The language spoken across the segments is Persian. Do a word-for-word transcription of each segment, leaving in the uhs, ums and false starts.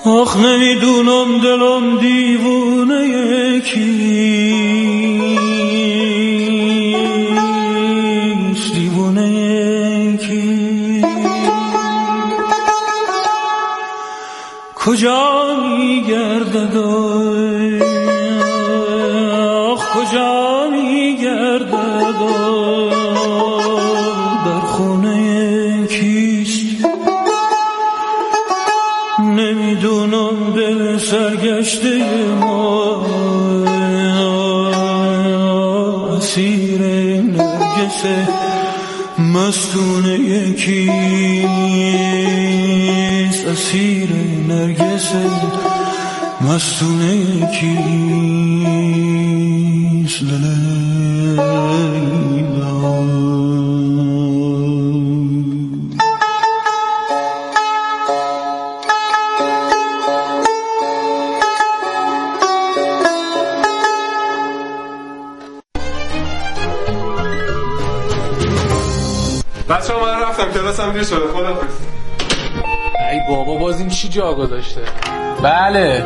آخ نمیدونم دلم دیوونه کیست، دیوونه کیست، کجا میگردد آخ کجا میگردد در خونه کیست، نمیدونم دل سرگشته ما اسیر نرگس مستونه کیست، اسیر نرگس مستونه کیست. لیلا بچه ها من رفتم کلاسم دیر شده، خداحافظ. ای بابا باز این چی جا گذاشته؟ بله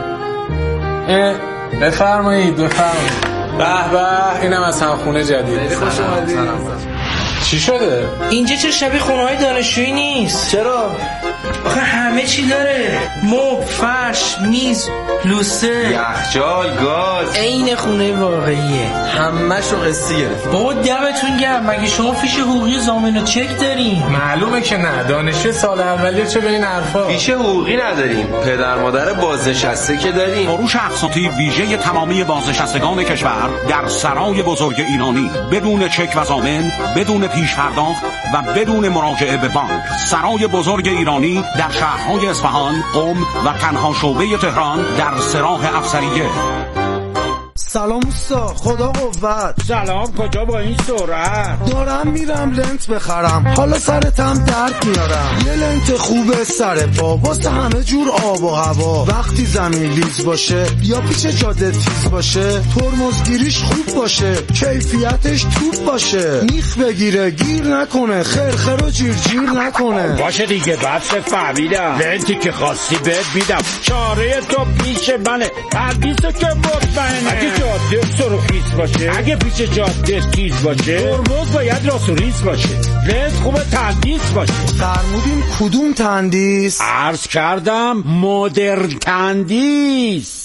بفرمایید بفرمایید. به به اینم از همخونه جدید. خوش اومدید. چی شده؟ اینجا چه شبیه خونه های دانشجویی نیست. چرا؟ آخه همه چی داره، مبل، فرش، میز، لوسه، یخچال، گاز، عین خونه واقعیه. همه‌شو قسطی گرفت. بابا دمتون گرم، مگه شما فیش حقوقی ضامن و چک دارین؟ معلومه که نه، دانشجو سال اولیه چه به این حرفا. فیش حقوقی نداریم، پدر مادر بازنشسته که داریم. فروش اقساطی ویژه تمامی بازنشستگان کشور در سرای بزرگ ایرانی بدون چک و ضامن، بدون پیش پرداخت و بدون مراجعه به بانک. سرای بزرگ ایرانی در شهرهای اصفهان، قم و تنها شعبه تهران در سراح افسریه. سلام اوستا، خدا قوت. سلام، کجا با این سرعت؟ دارم میرم لنت بخرم، حالا سرتم درد میارم. یه لنت خوبه سر پا واسه همه جور آب و هوا. وقتی زمین لیز باشه یا پیچ جاده تیز باشه، ترمزگیریش خوب باشه، کیفیتش توپ باشه، میخ بگیره گیر نکنه، خرخر و جیر جیر نکنه. باشه دیگه بس فهمیدم، لنتی که خواستی بهت میدم، چاره تو پیش منه، پردیسو که مطمئنه. جاده سرخیز باشه، اگه پیچ جاده تیز باشه، ترمز باید راست و ریز باشه، لنز خوبه تندیس باشه. فرمودین کدوم تندیس؟ عرض کردم مدرن تندیس.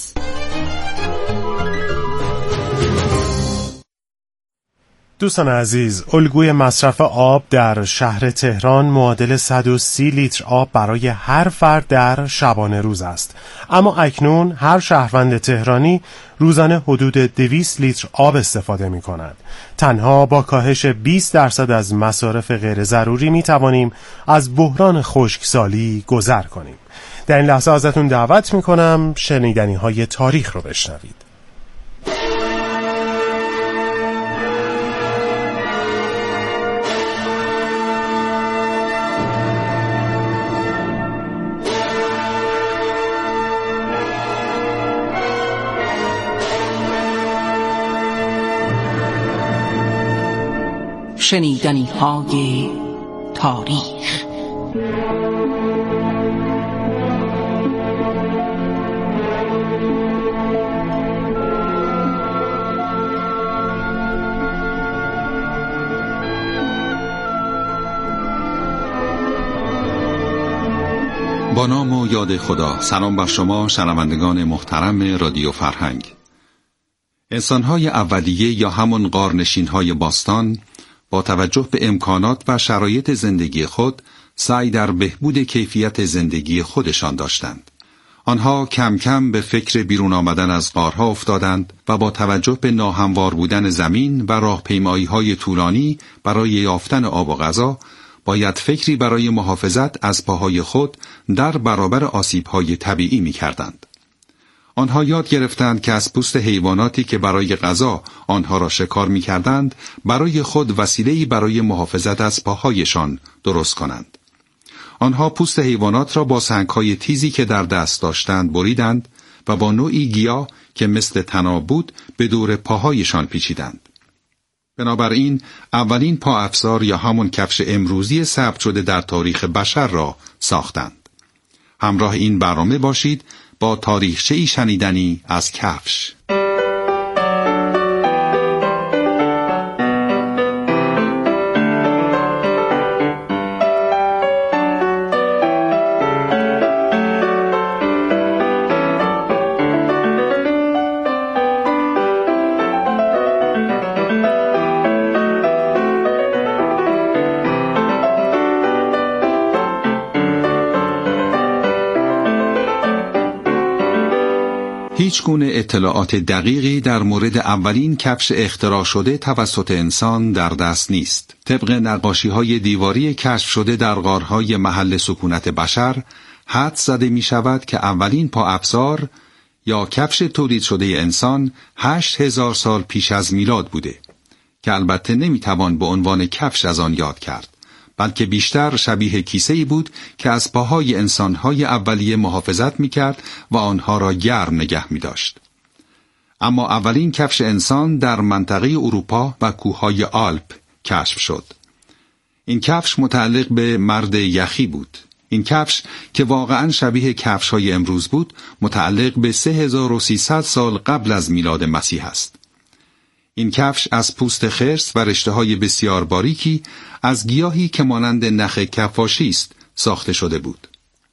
دوستان عزیز، الگوی مصرف آب در شهر تهران معادل صد و سی لیتر آب برای هر فرد در شبانه روز است. اما اکنون هر شهروند تهرانی روزانه حدود دویست لیتر آب استفاده می کند. تنها با کاهش بیست درصد از مصارف غیر ضروری می توانیم از بحران خشکسالی گذر کنیم. در این لحظه ازتون دعوت می کنم شنیدنی های تاریخ رو بشنوید. شنیدنی های تاریخ. با نام و یاد خدا. سلام بر شما شنوندگان محترم رادیو فرهنگ. انسان‌های اولیه یا همون غارنشین‌های باستان با توجه به امکانات و شرایط زندگی خود سعی در بهبود کیفیت زندگی خودشان داشتند. آنها کم کم به فکر بیرون آمدن از غارها افتادند و با توجه به ناهموار بودن زمین و راهپیمایی‌های طولانی برای یافتن آب و غذا باید فکری برای محافظت از پاهای خود در برابر آسیب‌های طبیعی می‌کردند. آنها یاد گرفتند که از پوست حیواناتی که برای غذا آنها را شکار می‌کردند برای خود وسیله‌ای برای محافظت از پاهایشان درست کنند. آنها پوست حیوانات را با سنگ‌های تیزی که در دست داشتند بریدند و با نوعی گیاه که مثل طناب بود به دور پاهایشان پیچیدند. بنابراین اولین پا افزار یا همون کفش امروزی ثبت شده در تاریخ بشر را ساختند. همراه این برنامه باشید با تاریخچه‌ای شنیدنی از کفش. هیچ گونه اطلاعات دقیقی در مورد اولین کفش اختراع شده توسط انسان در دست نیست. طبق نقاشی‌های دیواری کشف شده در غارهای محل سکونت بشر، حدس زده می شود که اولین پا افزار یا کفش تولید شده انسان هشت هزار سال پیش از میلاد بوده که البته نمی توان به عنوان کفش از آن یاد کرد، بلکه بیشتر شبیه کیسه‌ای بود که از پاهای انسان‌های اولیه محافظت می‌کرد و آنها را گرم نگه می‌داشت. اما اولین کفش انسان در منطقه اروپا و کوههای آلپ کشف شد. این کفش متعلق به مرد یخی بود. این کفش که واقعاً شبیه کفش‌های امروز بود، متعلق به سه هزار و سیصد سال قبل از میلاد مسیح است. این کفش از پوست خرس و رشته‌های بسیار باریکی از گیاهی که مانند نخ کفاشی است ساخته شده بود.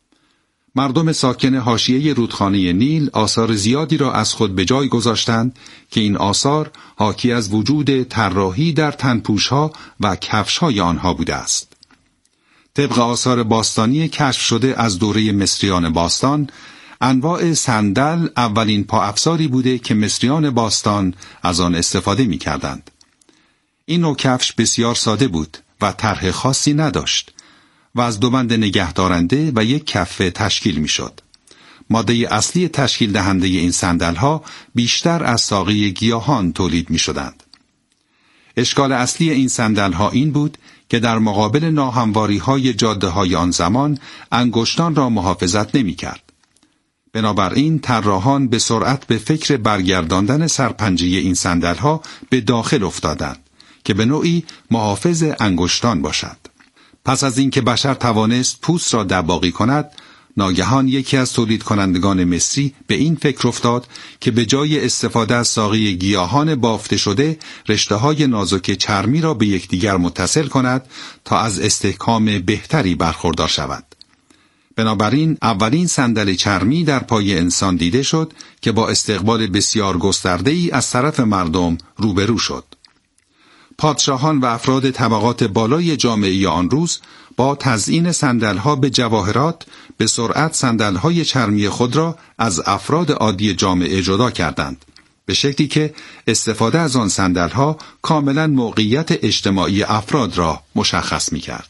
مردم ساکن حاشیه رودخانه نیل آثار زیادی را از خود به جای گذاشتند که این آثار حاکی از وجود طراحی در تنپوش‌ها و کفش‌های آنها بوده است. طبق آثار باستانی کشف شده از دوره مصریان باستان، انواع صندل اولین پا افزاری بوده که مصریان باستان از آن استفاده می کردند. این نوع کفش بسیار ساده بود و طرح خاصی نداشت و از دو بند نگهدارنده و یک کفه تشکیل می شد. ماده اصلی تشکیل دهنده این صندل ها بیشتر از ساقه گیاهان تولید می شدند. اشکال اصلی این صندل ها این بود که در مقابل ناهمواری های جاده های آن زمان انگشتان را محافظت نمی کرد. بنابراین طراحان به سرعت به فکر برگرداندن سرپنجه این صندل‌ها به داخل افتادند که به نوعی محافظ انگشتان باشد. پس از اینکه بشر توانست پوست را دباغی کند، ناگهان یکی از تولید کنندگان مصری به این فکر افتاد که به جای استفاده از ساقه گیاهان بافته شده، رشته‌های نازک چرمی را به یکدیگر متصل کند تا از استحکام بهتری برخوردار شود. بنابراین اولین صندل چرمی در پای انسان دیده شد که با استقبال بسیار گسترده‌ای از طرف مردم روبرو شد. پادشاهان و افراد طبقات بالای جامعه آن روز با تزیین صندل‌ها به جواهرات به سرعت صندل‌های چرمی خود را از افراد عادی جامعه جدا کردند، به شکلی که استفاده از آن صندل‌ها کاملاً موقعیت اجتماعی افراد را مشخص می‌کرد.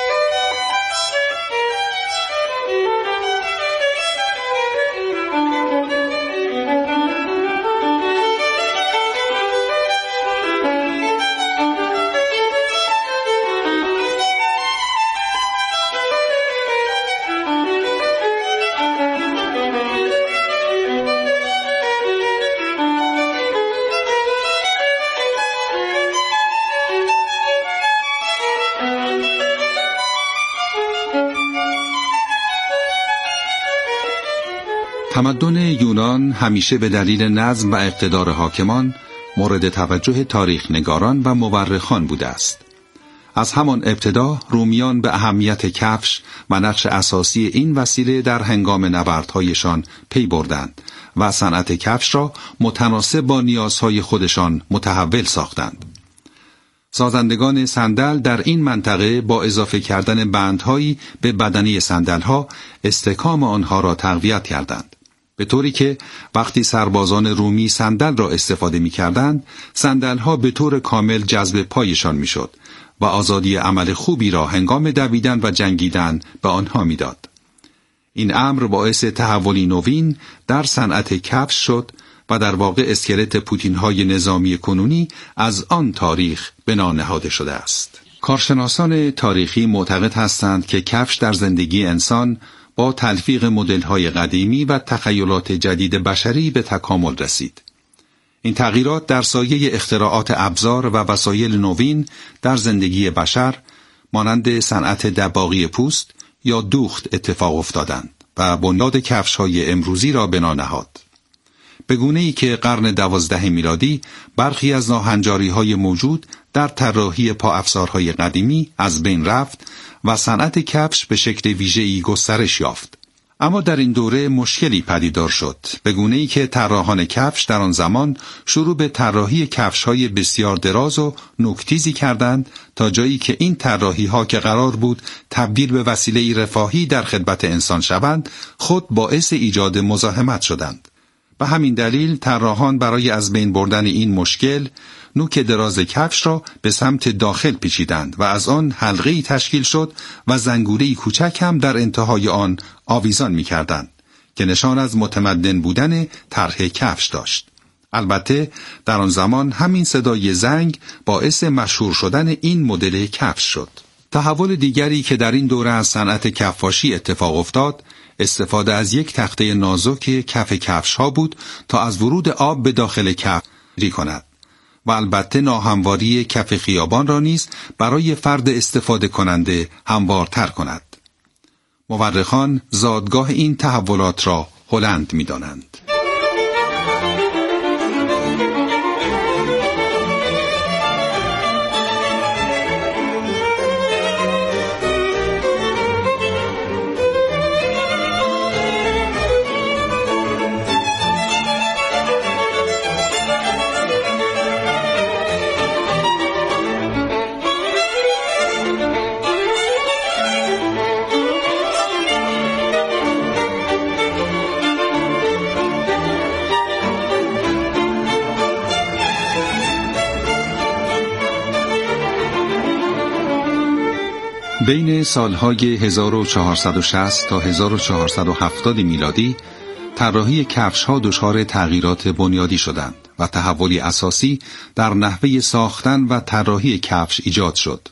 تمدن یونان همیشه به دلیل نظم و اقتدار حاکمان مورد توجه تاریخ نگاران و مورخان بوده است. از همان ابتدا رومیان به اهمیت کفش و نقش اساسی این وسیله در هنگام نبردهایشان پی بردند و صنعت کفش را متناسب با نیازهای خودشان متحول ساختند. سازندگان صندل در این منطقه با اضافه کردن بندهایی به بدنه صندل‌ها استحکام آنها را تقویت کردند، به طوری که وقتی سربازان رومی صندل را استفاده می‌کردند، صندل‌ها به طور کامل جذب پایشان می‌شد و آزادی عمل خوبی را هنگام دویدن و جنگیدن به آنها می‌داد. این امر باعث تحولی نوین در صنعت کفش شد و در واقع اسکلت پوتین‌های نظامی کنونی از آن تاریخ بنا نهاده شده است. کارشناسان تاریخی معتقد هستند که کفش در زندگی انسان با تلفیق مدل‌های قدیمی و تخیلات جدید بشری به تکامل رسید. این تغییرات در سایه اختراعات ابزار و وسایل نوین در زندگی بشر مانند صنعت دباغی پوست یا دوخت اتفاق افتادند و بنیاد کفش‌های امروزی را بنا نهاد. به گونه‌ای که قرن دوازده میلادی برخی از ناهنجاری‌های موجود در طراحی پاافزارهای قدیمی از بین رفت و صنعت کفش به شکل ویژه‌ای گسترش یافت. اما در این دوره مشکلی پدیدار شد، به گونه‌ای که طراحان کفش در آن زمان شروع به طراحی کفش‌های بسیار دراز و نوک‌تیزی کردند تا جایی که این طراحی‌ها که قرار بود تبدیل به وسیله‌ای رفاهی در خدمت انسان شوند، خود باعث ایجاد مزاحمت شدند. به همین دلیل طراحان برای از بین بردن این مشکل نوک دراز کفش را به سمت داخل پیچیدند و از آن حلقه‌ای تشکیل شد و زنگوله‌ای کوچک هم در انتهای آن آویزان می‌کردند که نشان از متمدن بودن طرح کفش داشت. البته در آن زمان همین صدای زنگ باعث مشهور شدن این مدل کفش شد. تحول دیگری که در این دوره از صنعت کفاشی اتفاق افتاد، استفاده از یک تخته نازک کف کفش ها بود تا از ورود آب به داخل کفش ری کند و البته ناهمواری کف خیابان را نیز برای فرد استفاده کننده هموارتر کند. مورخان زادگاه این تحولات را هلند می دانند. بین سالهای هزار و چهارصد و شصت تا هزار و چهارصد و هفتاد میلادی طراحی کفش‌ها دچار تغییرات بنیادی شدند و تحولی اساسی در نحوه ساختن و طراحی کفش ایجاد شد.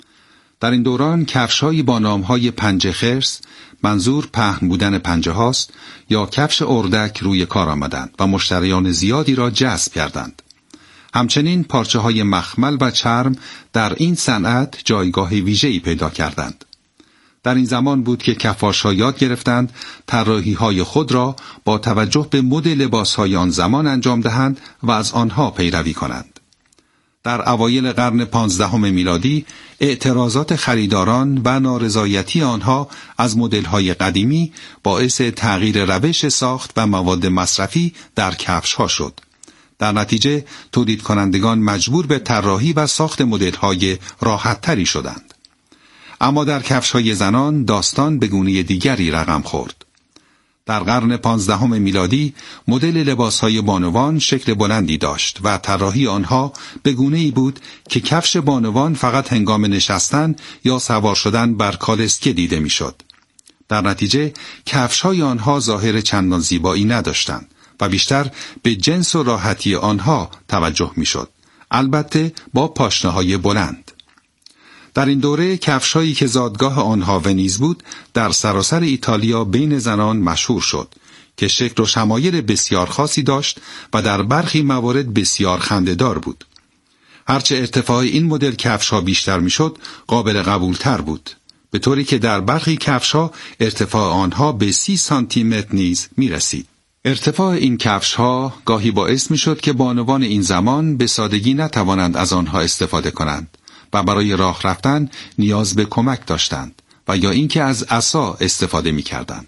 در این دوران کفش‌هایی با نام‌های پنجه خرس، منظور پهن بودن پنجه هاست، یا کفش اردک روی کار آمدند و مشتریان زیادی را جذب کردند. همچنین پارچه های مخمل و چرم در این صنعت جایگاه ویژه‌ای پیدا کردند. در این زمان بود که کفاش‌ها یاد گرفتند طراحی‌های خود را با توجه به مد لباس‌های آن زمان انجام دهند و از آنها پیروی کنند. در اوایل قرن پانزدهم میلادی اعتراضات خریداران و نارضایتی آنها از مدل‌های قدیمی باعث تغییر روش ساخت و مواد مصرفی در کفش‌ها شد. در نتیجه تولید کنندگان مجبور به طراحی و ساخت مدل‌های راحت‌تری شدند. اما در کفش‌های زنان داستان به گونه دیگری رقم خورد. در قرن پانزدهم میلادی مدل لباس‌های بانوان شکل بلندی داشت و طراحی آنها به گونه‌ای بود که کفش بانوان فقط هنگام نشستن یا سوار شدن بر کالسکه دیده می‌شد. در نتیجه کفش‌های آنها ظاهر چندان زیبایی نداشتند و بیشتر به جنس و راحتی آنها توجه می‌شد، البته با پاشنه‌های بلند. در این دوره کفش‌هایی که زادگاه آنها ونیز بود در سراسر ایتالیا بین زنان مشهور شد که شکل و شمایل بسیار خاصی داشت و در برخی موارد بسیار خنده‌دار بود. هرچه ارتفاع این مدل کفش‌ها بیشتر می‌شد، قابل قبول‌تر بود، به طوری که در برخی کفش‌ها ارتفاع آنها به سی سانتی متر نیز می‌رسید. ارتفاع این کفش‌ها گاهی باعث می‌شد که بانوان این زمان به سادگی نتوانند از آنها استفاده کنند و برای راه رفتن نیاز به کمک داشتند و یا اینکه از عصا استفاده می‌کردند.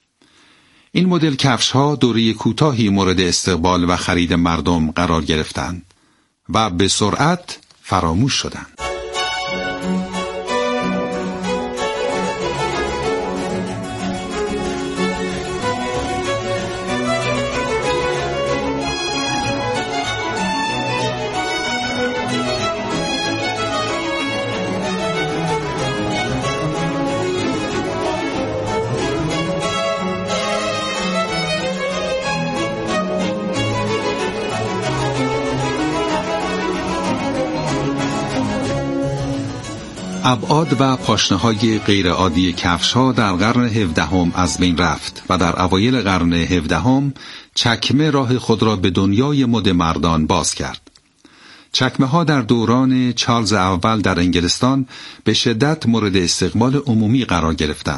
این مدل کفش‌ها دوره کوتاهی مورد استقبال و خرید مردم قرار گرفتند و به سرعت فراموش شدند. ابعاد و پاشنه‌های غیرعادی کفش‌ها در قرن هفدهم از بین رفت و در اوایل قرن هفدهم چکمه راه خود را به دنیای مد مردان باز کرد. چکمه‌ها در دوران چارلز اول در انگلستان به شدت مورد استقبال عمومی قرار گرفتند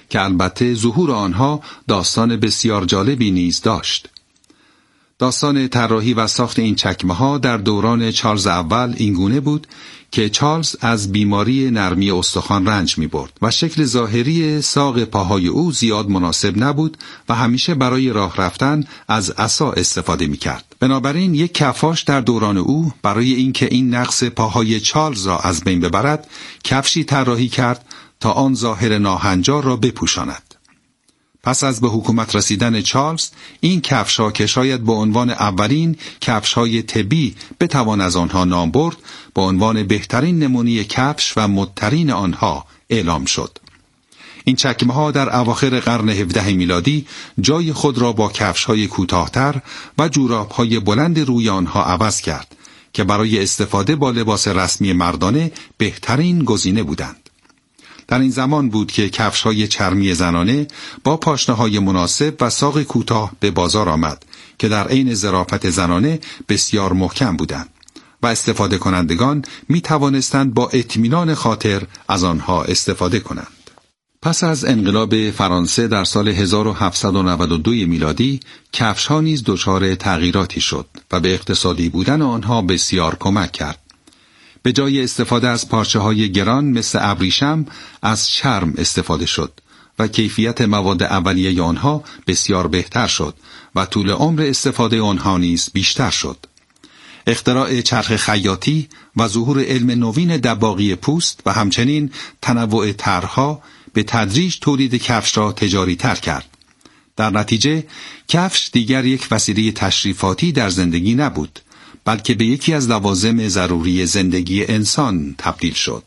که البته ظهور آنها داستان بسیار جالبی نیز داشت. داستان طراحی و ساخت این چکمه ها در دوران چارلز اول اینگونه بود که چارلز از بیماری نرمی استخوان رنج می برد و شکل ظاهری ساق پاهای او زیاد مناسب نبود و همیشه برای راه رفتن از عصا استفاده می کرد. بنابراین یک کفاش در دوران او برای اینکه این نقص پاهای چارلز را از بین ببرد کفشی طراحی کرد تا آن ظاهر ناهنجار را بپوشاند. پس از به حکومت رسیدن چارلز این کفش‌ها که شاید به عنوان اولین کفش‌های طبی بتوان از آنها نام برد به عنوان بهترین نمونه کفش و مدترین آنها اعلام شد. این چکمه‌ها در اواخر قرن هفدهم میلادی جای خود را با کفش‌های کوتاه‌تر و جوراب‌های بلند روی آنها عوض کرد که برای استفاده با لباس رسمی مردانه بهترین گزینه بودند. در این زمان بود که کفش‌های چرمی زنانه با پاشنه‌های مناسب و ساق کوتاه به بازار آمد که در عین ظرافت زنانه بسیار محکم بودند و استفاده کنندگان می توانستند با اطمینان خاطر از آنها استفاده کنند. پس از انقلاب فرانسه در سال هزار و هفتصد و نود و دو میلادی کفش‌ها نیز دچار تغییراتی شد و به اقتصادی بودن آنها بسیار کمک کرد. به جای استفاده از پارچه‌های گران مثل ابریشم از چرم استفاده شد و کیفیت مواد اولیه آنها بسیار بهتر شد و طول عمر استفاده آنها نیز بیشتر شد. اختراع چرخ خیاطی و ظهور علم نوین دباغی پوست و همچنین تنوع طرح‌ها به تدریج تولید کفش را تجاری تر کرد. در نتیجه کفش دیگر یک وسیله تشریفاتی در زندگی نبود، بلکه به یکی از لوازم ضروری زندگی انسان تبدیل شد.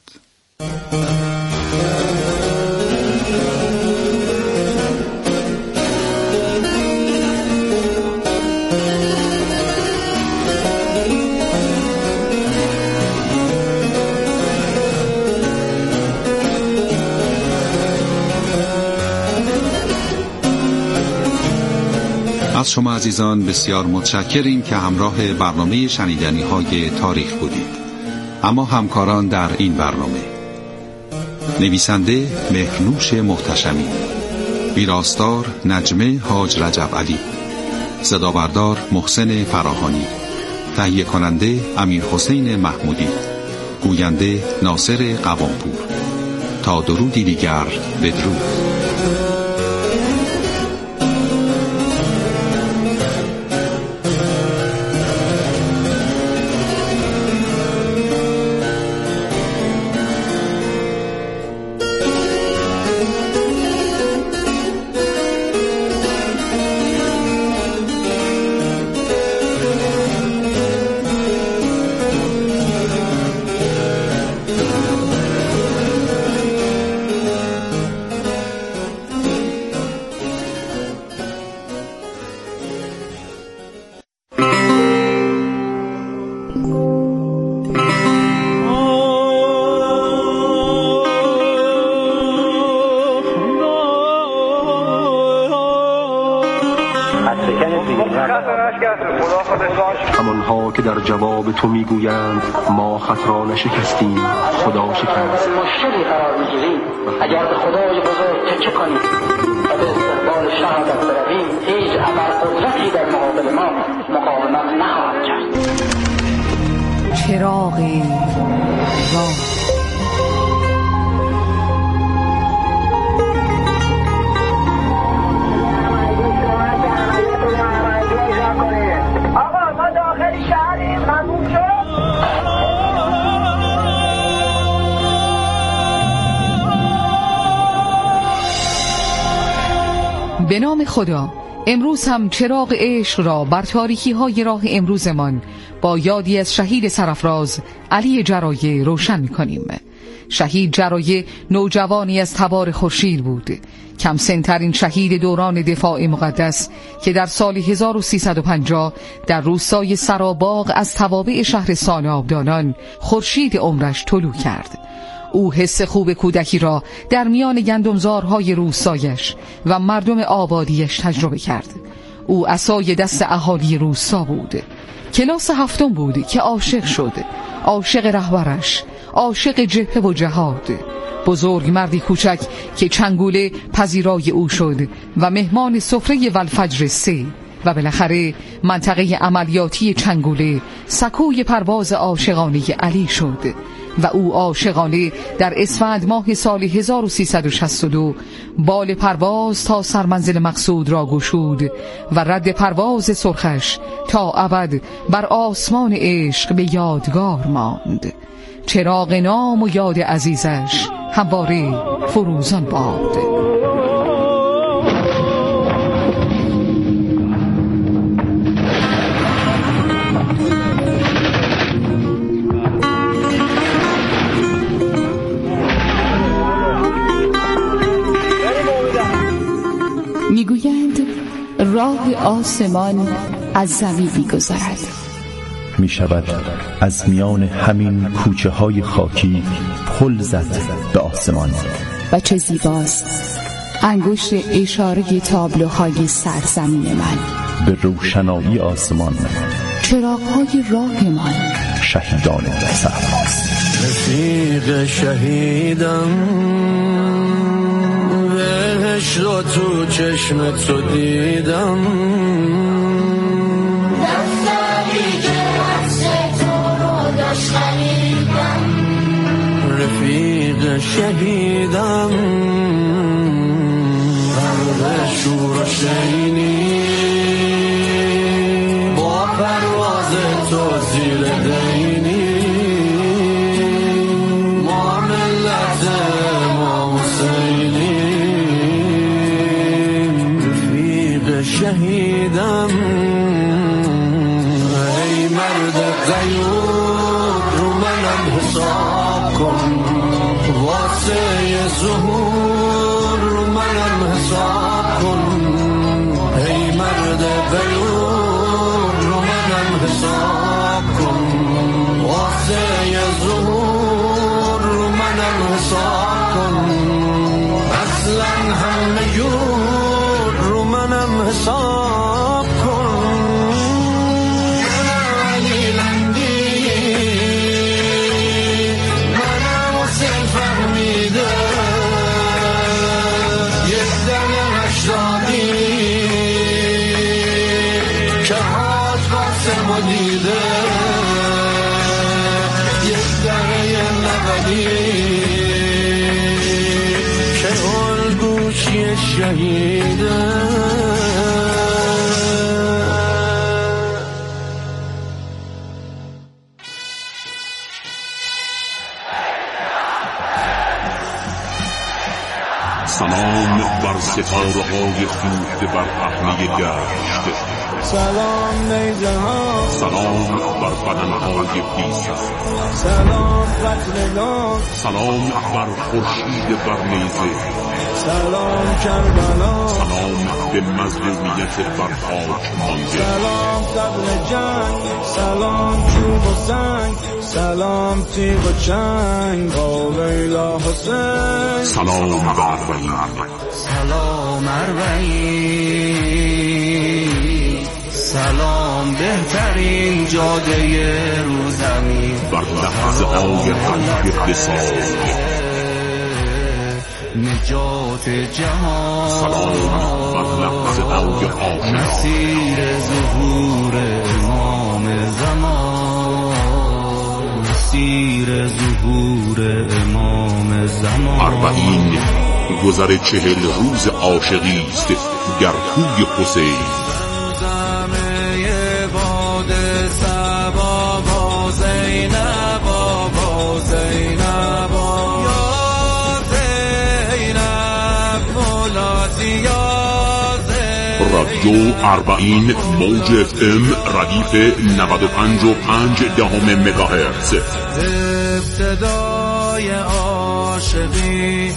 از شما عزیزان بسیار متشکریم که همراه برنامه شنیدنی های تاریخ بودید. اما همکاران در این برنامه: نویسنده مهرنوش محتشمی، ویراستار نجمه حاج رجب علی، صدابردار محسن فراهانی، تهیه کننده امیر حسین محمودی، گوینده ناصر قوامپور. تا درودی دیگر، بدرود. همانها که در جواب تو میگویند ما خط را نشکستیم، خدا شکست. مشکلی قرار میگیریم اگر به خدای بزرگ تکیه کنیم و به استقبال شهادت برویم، هیچ ابرقدرتی در مقابل ما مقاومت نخواهد کرد. چراغ راه به نام خدا. امروز هم چراغ عشق را بر تاریکی های راه امروزمان با یادی از شهید سرافراز علی جرایه روشن می‌کنیم. شهید جرایه نوجوانی از تبار خورشید بود، کم سن‌ترین شهید دوران دفاع مقدس که در سال هزار و سیصد و پنجاه در روستای سراباغ از توابع شهرستان آبدانان خورشید عمرش طلوع کرد. او حس خوب کودکی را در میان گندمزارهای روستایش و مردم آبادیش تجربه کرد. او عصای دست اهالی روستا بود. کلاس هفتم بود که عاشق شد، عاشق رهبرش، عاشق جبهه و جهاد. بزرگ مردی کوچک که چنگوله پذیرای او شد و مهمان سفره والفجر سه و بالاخره منطقه عملیاتی چنگوله سکوی پرواز عاشقانه علی شد و او عاشقانه در اسفند ماه سال هزار و سیصد و شصت و دو بال پرواز تا سرمنزل مقصود را گشود و رد پرواز سرخش تا ابد بر آسمان عشق به یادگار ماند. چراغ نام و یاد عزیزش همواره فروزان باد. میگویند راه آسمان از زمین میگذرد، می شود از میان همین کوچه های خاکی پل زد به آسمان. و چه زیباست انگشت اشاره تابلوهای سرزمین من به روشنایی آسمان، چراغهای راهمان، شهیدان در صحراست. رفیق شهیدم بهش رو تو چشم تو دیدم، رفیق شهیدم قلب شور و شینی با پرواز تو زیر دینی، ما ملت ما حسینی، رفیق شهیدم ای مرد غیور رو منم حساب کن، واسه ظهور رو منم حساب کن، ای مرد غیور رو منم حساب کن، واسه ظهور رو منم حساب کن، اصلا همه جور رو منم حساب کن. دیده یک دره نبدی که الگوشی شهیده. سلام بر ستاره های سوخته بر پهنه گشت، سلام نیزه ها، سلام بر بدن های پیسر، سلام قتلگاه، سلام بر خورشید بر نیزه، سلام کربلا، سلام به مظلومیت بر خاک مانده، سلام قبل جنگ، سلام چوب و سنگ، سلام تیغ و چنگ با لیلا حسین، سلام بر اربعین، سلام اربعین، سلام بهترین جاده رو زمین، بر لحظه های قلب بساز نجات جهان، سلام بر لحظه های آشنا، مسیر ظهور امام زمان، مسیر ظهور امام زمان. اربعین گذر چهل روز عاشقی است در کوی حسین، رادیو اربعین موج اف ام ردیف نود و پنج و پنج دهم مگاهرتز. ابتدای عاشقی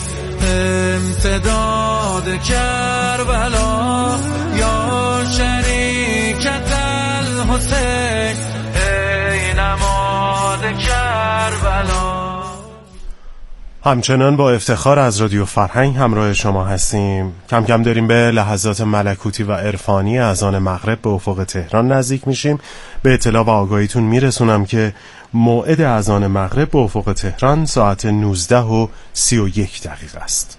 امتداد کربلا، یا شریکت الحسین ای نماد کربلا. همچنان با افتخار از رادیو فرهنگ همراه شما هستیم. کم کم داریم به لحظات ملکوتی و عرفانی اذان مغرب به افق تهران نزدیک میشیم. به اطلاع و آگاهیتون میرسونم که موعد اذان مغرب به افق تهران ساعت نوزده و سی و یک دقیقه است.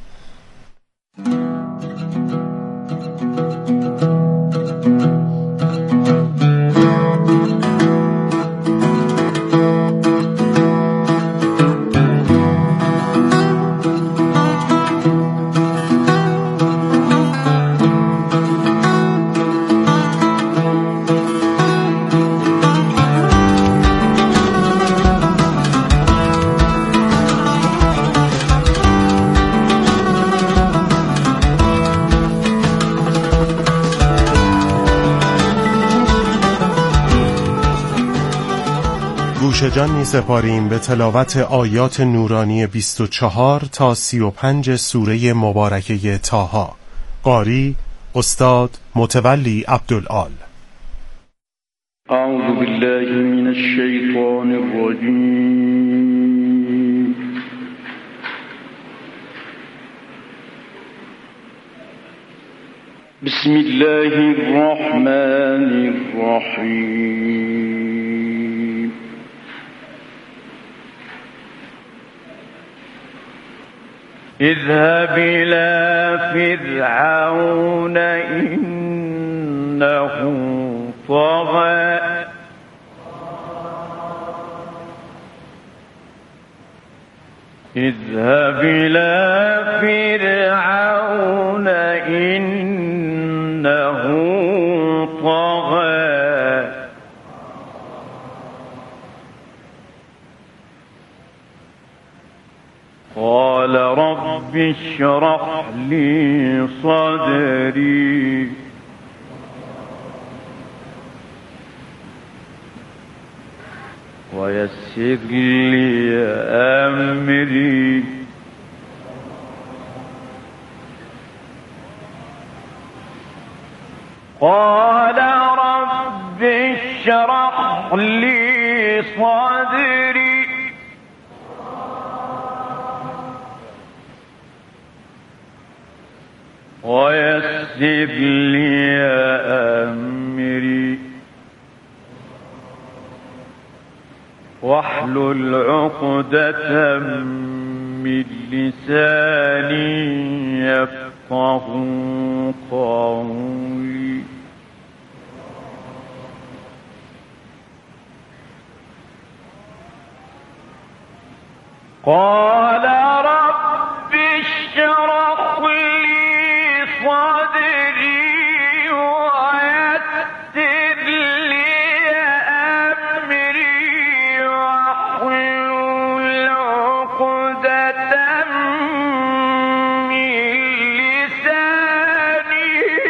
گوش جان می سپاریم به تلاوت آیات نورانی بیست و چهار تا سی و پنج سوره مبارکه طه. قاری استاد متولی عبدالعال. اعوذ بالله من الشیطان الرجیم. بسم الله الرحمن الرحیم. اذهب إلى فرعون إنه طغى اذهب إلى فرعون إنه طغى قال رب اشرح لي صدري ويسر لي أمري قال رب اشرح لي صدري ويسر لي أمري واحلل عقدة من لساني يفقه قولي قال رب اشرح لي صدري ويسر لي أمري واحلل عقدة من لساني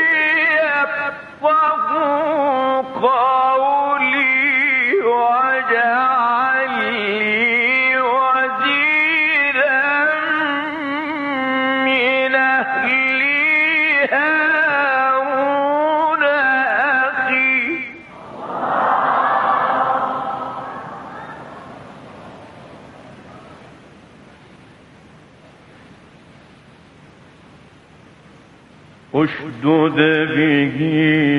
يفقه قولي واجعل لي وزيرا من أهلي هارون أخي اشدد به